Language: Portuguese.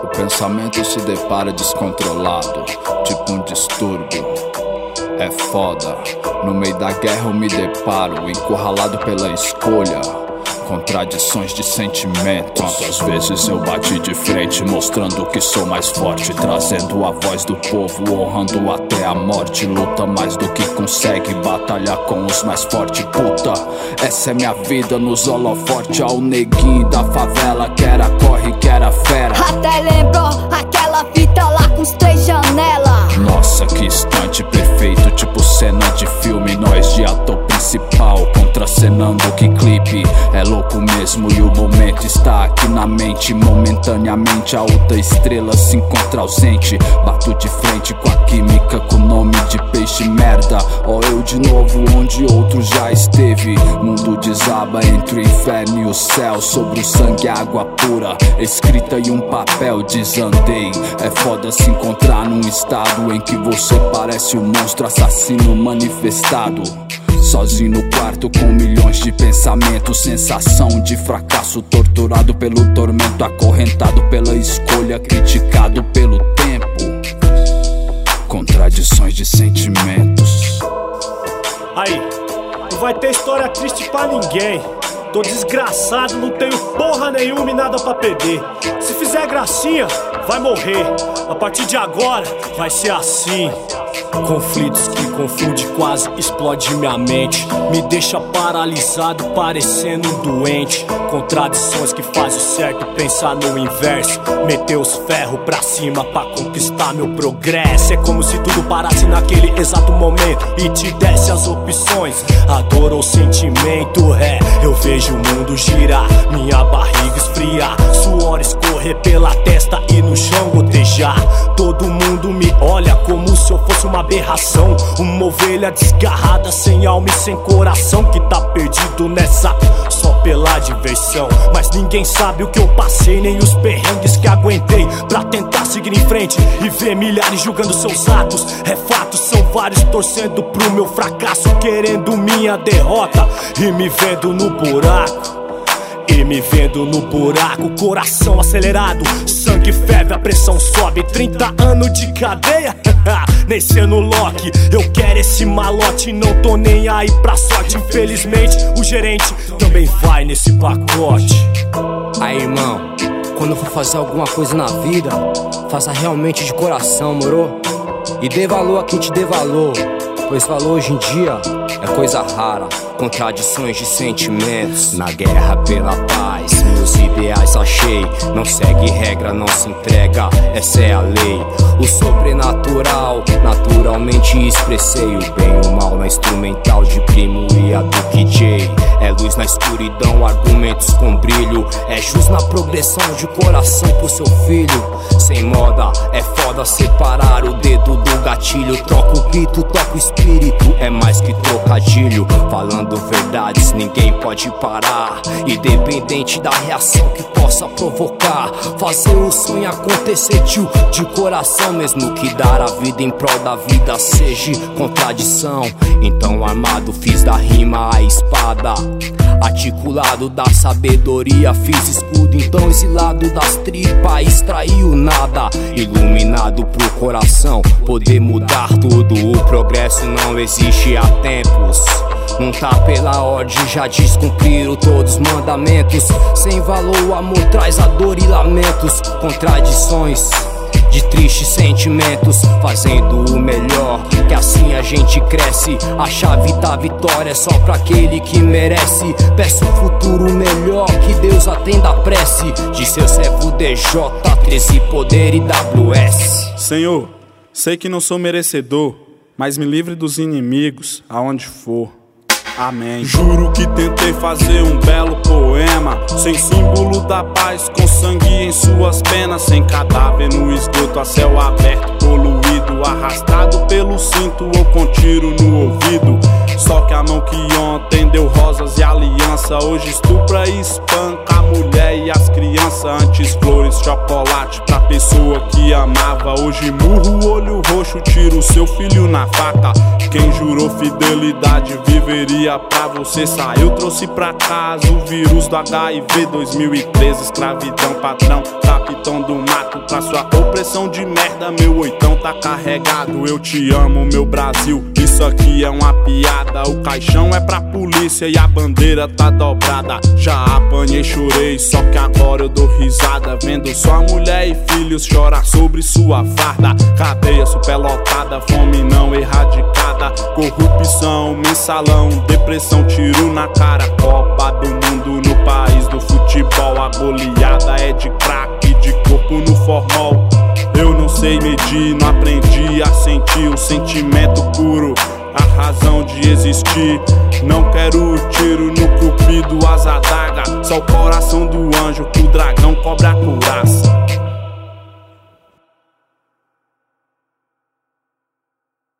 O pensamento se depara descontrolado, tipo um distúrbio. É foda, no meio da guerra eu me deparo, encurralado pela escolha, contradições de sentimentos. Quantas vezes eu bati de frente, mostrando que sou mais forte, trazendo a voz do povo, honrando até a morte. Luta mais do que consegue, batalhar com os mais fortes. Puta, essa é minha vida nos holofotes. Ao neguinho da favela, que era corre, que era fera. Até lembrou aquela fita lá com os 3 janelas. Nossa, que instante perfeito, tipo cena de filme. Nós de ator principal, contracenando que clipe é louco mesmo e o momento está aqui na mente. Momentaneamente a outra estrela se encontra ausente. Bato de frente com a química, com o nome de peixe merda. Ó eu de novo onde outro já esteve. Mundo desaba entre o inferno e o céu, sobre o sangue água pura, escrita em um papel. Desandei, é foda se encontrar num estado em que você parece um monstro assassino manifestado. Sozinho no quarto com milhões de pensamentos, sensação de fracasso, torturado pelo tormento, acorrentado pela escolha, criticado pelo tempo, contradições de sentimentos. Aí, não vai ter história triste pra ninguém. Tô desgraçado, não tenho porra nenhuma e nada pra perder. Se fizer gracinha, vai morrer. A partir de agora, vai ser assim. Conflitos que confunde, quase explode minha mente. Me deixa paralisado, parecendo um doente. Contradições que faz o certo pensar no inverso. Meter os ferros pra cima pra conquistar meu progresso. É como se tudo parasse naquele exato momento e te desse as opções, a dor ou sentimento. É, eu vejo o mundo girar, minha barriga esfriar, suor escorrer pela testa e no chão gotejar. Todo mundo me olha como se eu fosse uma aberração, uma ovelha desgarrada, sem alma e sem coração, que tá perdido nessa só pela diversão. Mas ninguém sabe o que eu passei, nem os perrengues que aguentei pra tentar seguir em frente e ver milhares julgando seus atos. É fato, são vários torcendo pro meu fracasso, querendo minha derrota e me vendo no buraco. Coração acelerado, sangue ferve, a pressão sobe. 30 anos de cadeia, nem no Loki. Eu quero esse malote, não tô nem aí pra sorte. Infelizmente, o gerente também vai nesse pacote. Aí, irmão, quando for fazer alguma coisa na vida, faça realmente de coração, moro? E dê valor a quem te dê valor, pois valor hoje em dia é coisa rara. Contradições de sentimentos, na guerra pela paz, meus ideais achei. Não segue regra, não se entrega, essa é a lei. O sobrenatural, naturalmente expressei. O bem e o mal na instrumental de Primo e a Duke J. É luz na escuridão, argumentos com brilho. É jus na progressão de coração pro seu filho. Sem moda, é foda separar o dedo do gatilho. Troca o pito, toca o espírito, é mais que trocadilho. Falando verdades, ninguém pode parar, independente da reação que possa provocar. Fazer o sonho acontecer, tio, de coração, mesmo que dar a vida em prol da vida seja contradição. Então armado fiz da rima a espada, articulado da sabedoria fiz escudo. Então exilado das tripas extraiu nada, iluminado pro coração poder mudar tudo. O progresso não existe há tempos, não tá pela ordem, já descumpriram todos os mandamentos. Sem valor o amor traz a dor e lamentos, contradições de tristes sentimentos, fazendo o melhor, que assim a gente cresce. A chave da vitória é só pra aquele que merece. Peço um futuro melhor, que Deus atenda a prece de seu servo DJ, 13 Poder e WS. Senhor, sei que não sou merecedor, mas me livre dos inimigos aonde for. Amém. Juro que tentei fazer um belo poema, sem símbolo da paz, com sangue em suas penas. Sem cadáver no esgoto, a céu aberto, poluído, arrastado pelo cinto ou com tiro no ouvido. Só que a mão que ontem deu rosas e aliança, hoje estupra e espanca a mulher e as crianças. Antes flores, chocolate pra pessoa que amava, hoje murro, olho roxo, tira o seu filho na faca. Quem jurou fidelidade viveria pra você saiu, trouxe pra casa o vírus do HIV 2013, escravidão, patrão, capitão do mato, pra sua opressão de merda, meu oitão tá carregado. Eu te amo, meu Brasil, isso aqui é uma piada. O caixão é pra polícia e a bandeira tá dobrada. Já apanhei, chorei, só que agora eu dou risada, vendo sua mulher e filhos chorar sobre sua farda. Cadeia superlotada, fome não erradicada, corrupção, mensalão, depressão, tiro na cara. Copa do Mundo no país do futebol, a goleada é de craque, de corpo no formol. Eu não sei medir, não aprendi a sentir o sentimento puro, a razão de existir. Não quero o tiro no cupido, as adagas, só o coração do anjo que o dragão cobra a couraça.